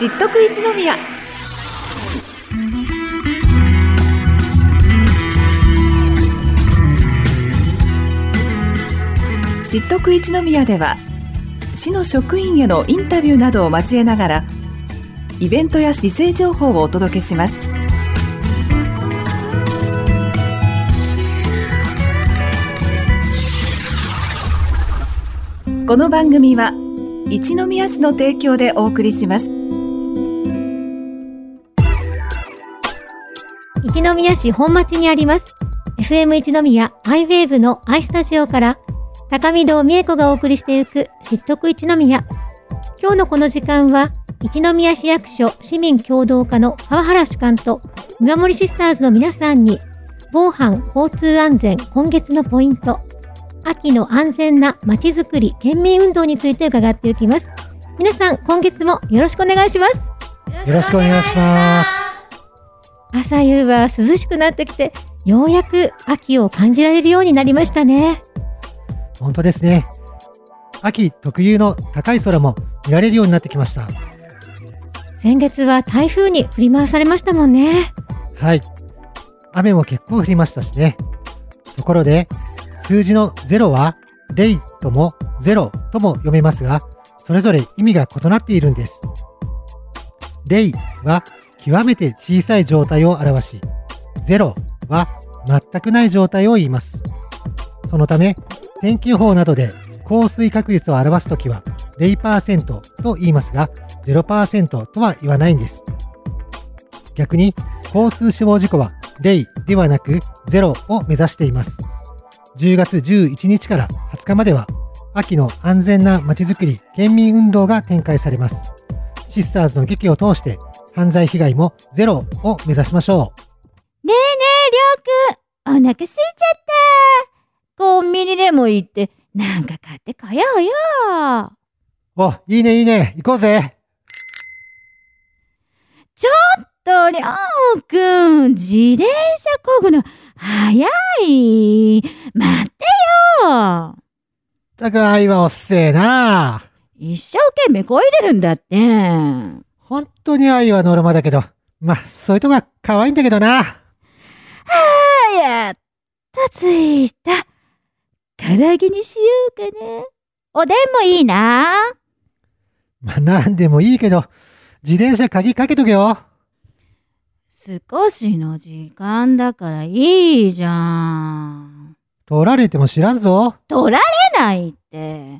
知っとく一宮。知っとく一宮では、市の職員へのインタビューなどを交えながら、イベントや市政情報をお届けします。この番組は一宮市の提供でお送りします。 一宮市本町にあります FM 一宮アイウェーブのアイスタジオから高見堂美恵子がお送りしていく知っとく一宮。今日のこの時間は一宮市役所市民協働課の川原主幹と見守りシスターズの皆さんに防犯交通安全今月のポイント、秋の安全なまちづくり県民運動について伺っていきます。皆さん今月もよろしくお願いします。 よろしくお願いします。 朝夕は涼しくなってきて、ようやく秋を感じられるようになりましたね。 本当ですね。秋特有の高い空も見られるようになってきました。 先月は台風に振り回されましたもんね。 はい。雨も結構降りましたしね。ところで、数字の0は0とも0とも読めますが、それぞれ意味が異なっているんです。0は極めて小さい状態を表し、0は全くない状態を言います。そのため、天気予報などで降水確率を表すときは 0% と言いますが、0% とは言わないんです。逆に、交通死亡事故は0ではなく0を目指しています。10月11日から20日までは、秋の安全なまちづくり県民運動が展開されます。シスターズの劇を通して、犯罪被害もゼロを目指しましょう。ねえねえ、りょうくん、お腹空いちゃった。コンビニでも行って、なんか買ってこようよ。 お、いいねいいね、行こうぜ。 ちょっと、りょうくん、自転車漕ぐの早い。待ってよ。 だから愛はおっせえな。 一生懸命漕いでるんだって。 本当に愛はノルマだけど、まあ、そういうとこが可愛いんだけどな。 はあ、やっと着いた。唐揚げにしようかね。おでんもいいな。 まあ、なんでもいいけど、自転車鍵かけとけよ。 少しの時間だからいいじゃん。 取られても知らんぞ。 取られないって。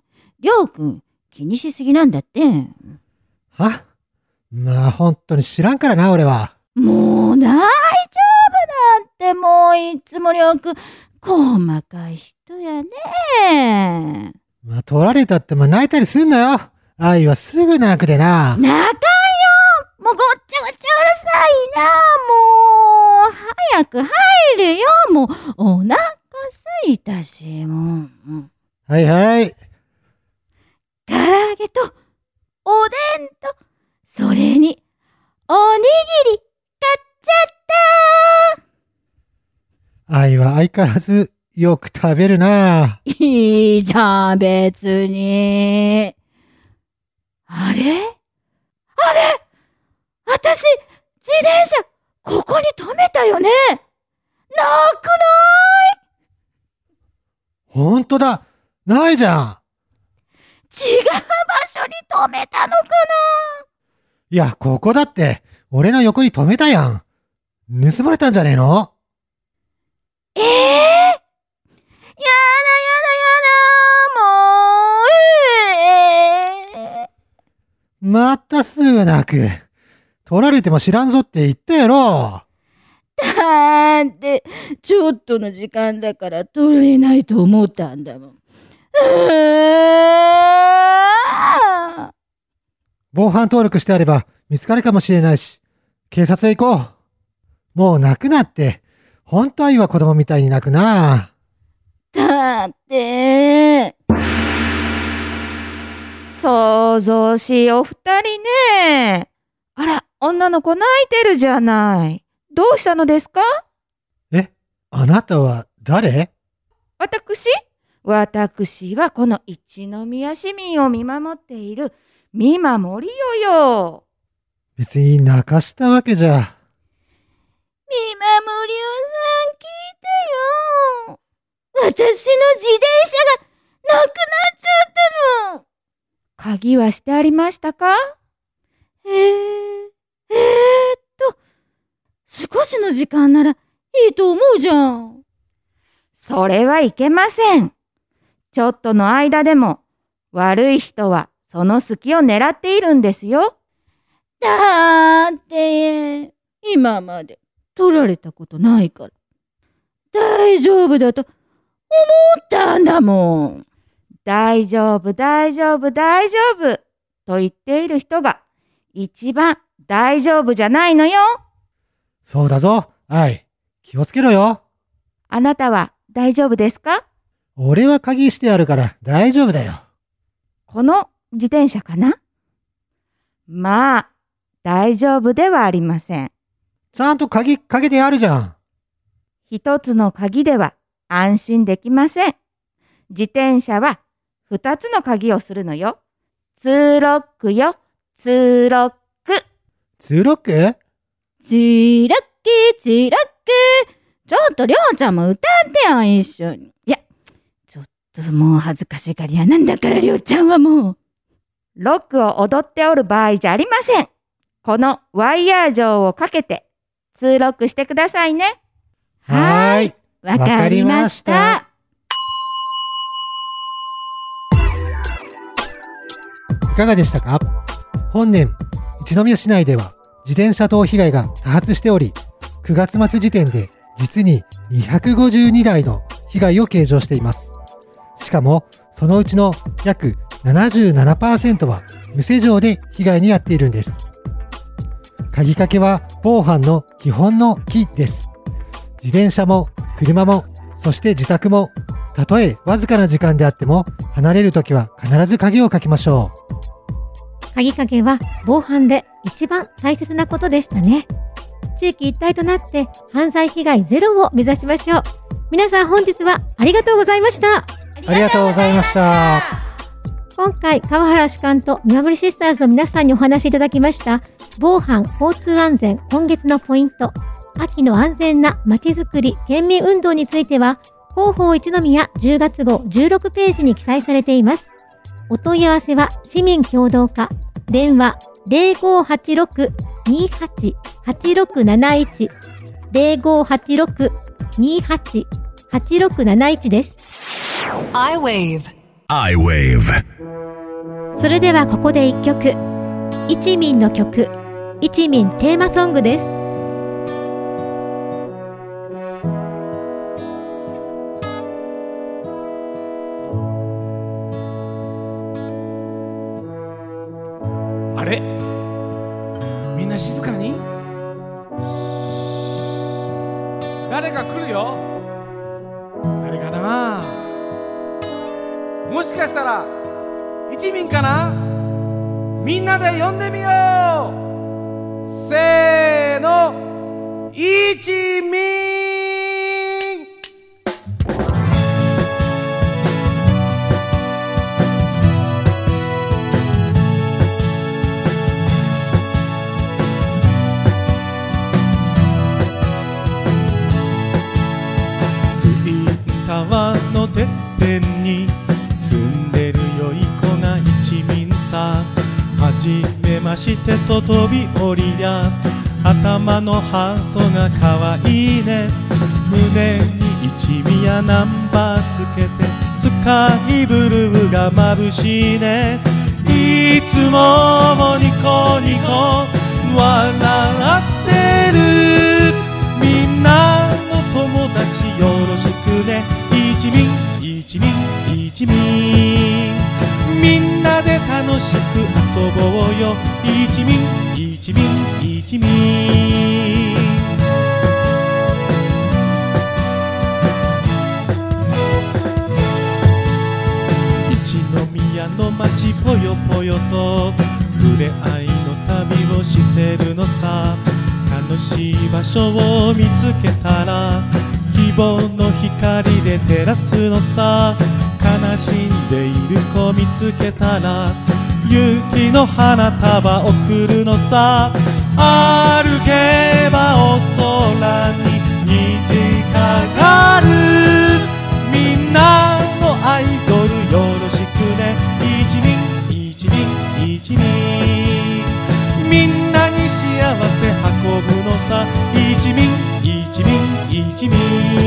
りょうくん、気にしすぎなんだって。 は？まあ、本当に知らんからな、俺は。 もう大丈夫だって、もういつもりょうくん、細かい人やね。 まあ、取られたっても泣いたりすんなよ。愛はすぐ泣くでな。 泣かんよ。もうごっちゃごちゃうるさいな。もう、早く入るよ。もう、お腹空いたし、もう。 はいはい。 唐揚げと、おでんと、それに、おにぎり、買っちゃった。 愛は相変わらずよく食べるな。 いいじゃん、別に。あれ私、自転車、ここに止めたよね。なくない？ ほんとだ。ないじゃん。 違う場所に止めたのかな。 いや、ここだって、俺の横に止めたやん。盗まれたんじゃねえの？ やだ、もう、 またすぐ泣く。取られても知らんぞって言ったやろ。 だって、ちょっとの時間だから取れないと思ったんだもん。 防犯登録してあれば見つかるかもしれないし、警察へ行こう。もう泣くなって。本当愛は子供みたいに泣くな。 だって、想像しいお二人ね。あら、女の子泣いてるじゃない。どうしたのですか？ あなたは誰？ 私はこの一宮市民を見守っている見守りよよ。 別に泣かしたわけじゃ。 見守りおさん聞いてよ。私の自転車がなくなっちゃったの。鍵はしてありましたか？少しの時間ならいいと思うじゃん。それはいけません。ちょっとの間でも悪い人はその隙を狙っているんですよ。だって今まで取られたことないから大丈夫だと思ったんだもん。大丈夫大丈夫大丈夫と言っている人が一番大丈夫じゃないのよ。 そうだぞ、愛。気をつけろよ。 あなたは大丈夫ですか？ 俺は鍵してあるから大丈夫だよ。 この自転車かな？まあ、大丈夫ではありません。 ちゃんと鍵かけてあるじゃん。 一つの鍵では安心できません。自転車は二つの鍵をするのよ。ツーロックよ、ツーロック。 ツーロック？ ツーロック、ツーロック。ちょっとりょうちゃんも歌ってよ、一緒に。いや、ちょっともう恥ずかしがり屋なんだから、りょうちゃんはもう。ロックを踊っておる場合じゃありません。このワイヤー錠をかけて、ツーロックしてくださいね。 はーい。 わかりました。 いかがでしたか？本年、一宮市内では自転車盗被害が多発しており、9月末時点で実に252台の被害を計上しています。しかも、そのうちの約 77% は無施錠で被害に遭っているんです。鍵かけは防犯の基本のキーです。自転車も車も、そして自宅も、たとえわずかな時間であっても、離れるときは必ず鍵をかけましょう。 鍵かけは防犯で一番大切なことでしたね。地域一体となって犯罪被害ゼロを目指しましょう。皆さん本日はありがとうございました。 ありがとうございました。 今回川原主幹と見守りシスターズの皆さんにお話しいただきました防犯交通安全今月のポイント、秋の安全なまちづくり県民運動については広報一宮10月号16ページに記載されています。お問い合わせは市民共同課、電話 0586-28-8671 0586-28-8671 です。 iWave。 それではここで一曲、一民の曲、一民テーマソングです。 あれ、みんな静かに。誰か来るよ。誰かな。もしかしたら一民かな。みんなで呼んでみよう。せーの、一民。 川のてっぺんに住んでるよい子が一民さ。はじめましてと飛び降りりゃ頭のハートがかわいいね。胸に一宮ナンバーつけてスカイブルーが眩しいね。いつもニコニコ笑ってる。みんなの友達よろしくね。一民一民一民、みんなで楽しく遊ぼうよ。一民一民一民。一宮の街ぽよぽよと触れ合いの旅をしてるのさ。楽しい場所を見つけたら希望の光で照らすのさ。悲しんでいる子見つけたら雪の花束贈るのさ。歩けばお空に虹かかる。みんなのアイドルよろしくね。一輪一輪一輪、みんなに幸せ運ぶのさ。一輪一輪一輪。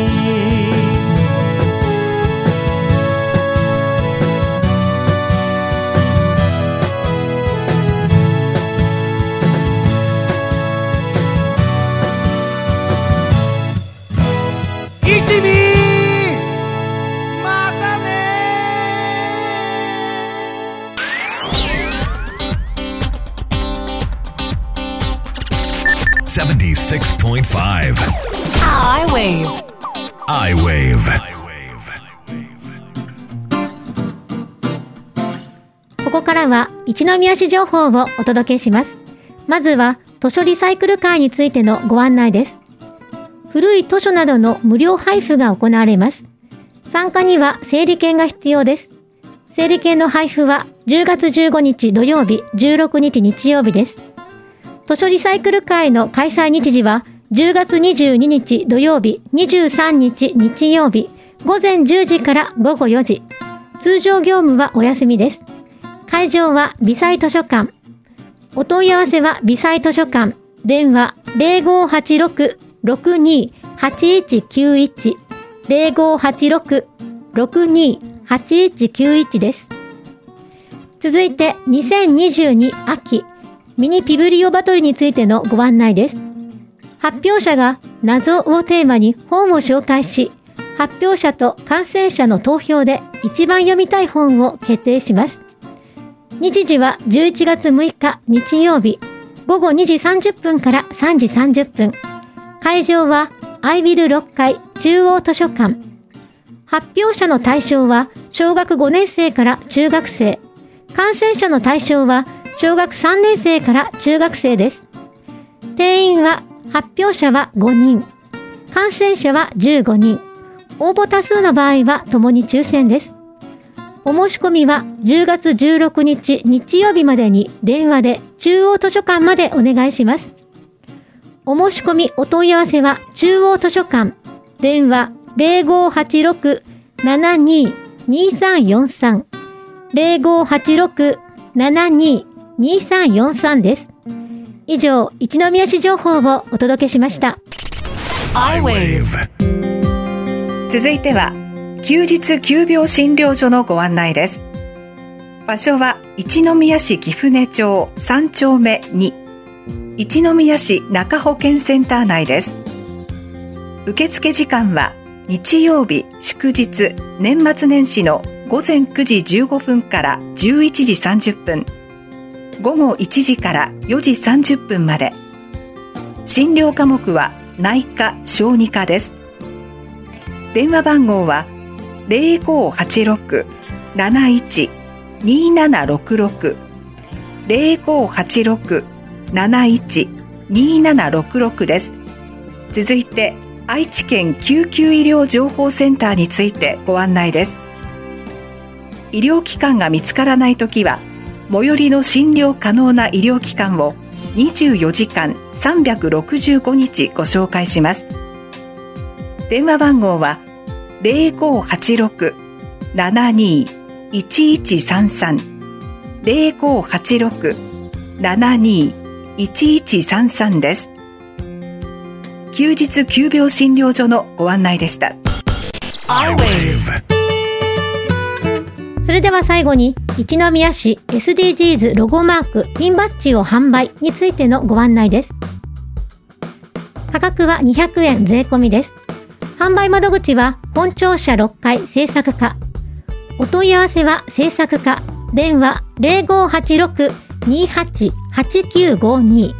またね。 76.5 I-Wave ここからは一宮市情報をお届けします。まずは図書リサイクル会についてのご案内です。古い図書などの無料配布が行われます。参加には整理券が必要です。整理券の配布は10月15日土曜日、16日日曜日です。図書リサイクル会の開催日時は10月22日土曜日、23日日曜日、午前10時から午後4時。通常業務はお休みです。会場は微細図書館。お問い合わせは微細図書館。電話0586-628191 0586-628191です。続いて2022秋ミニピブリオバトルについてのご案内です。発表者が謎をテーマに本を紹介し、発表者と観戦者の投票で一番読みたい本を決定します。日時は11月6日日曜日午後2時30分から3時30分。会場はアイビル6階中央図書館。発表者の対象は小学5年生から中学生。観戦者の対象は小学3年生から中学生です。定員は発表者は5人。観戦者は15人。応募多数の場合はともに抽選です。お申し込みは10月16日日曜日までに電話で中央図書館までお願いします。お申し込みお問い合わせは中央図書館。電話0586-72-2343 0586-72-2343です。以上、一宮市情報をお届けしました。 I-Wave 続いては休日急病診療所のご案内です。場所は一宮市貴船町3丁目2、一宮市中保健センター内です。受付時間は日曜日、祝日、年末年始の午前9時15分から11時30分、午後1時から4時30分まで。診療科目は内科・小児科です。電話番号は0586-71-2766 0586-71-2766です。続いて愛知県救急医療情報センターについてご案内です。医療機関が見つからないときは最寄りの診療可能な医療機関を24時間365日ご紹介します。電話番号は0586-72-1133 0586-72-1133です。休日急病診療所のご案内でした。 I-Wave それでは最後に一宮市 SDGs ロゴマークピンバッジを販売についてのご案内です。価格は200円税込みです。販売窓口は本庁舎6階制作課。お問い合わせは制作課。電話0586-28-8952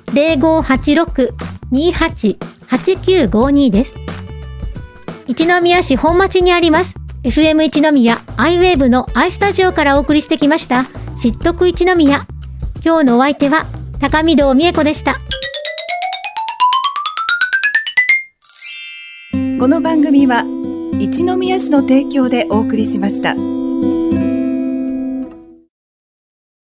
0586-28-8952です。一宮市本町にあります FM 一宮アイウェーブのアイスタジオからお送りしてきました知っとく一宮。今日のお相手は高見堂美恵子でした。 この番組は一宮市の提供でお送りしました。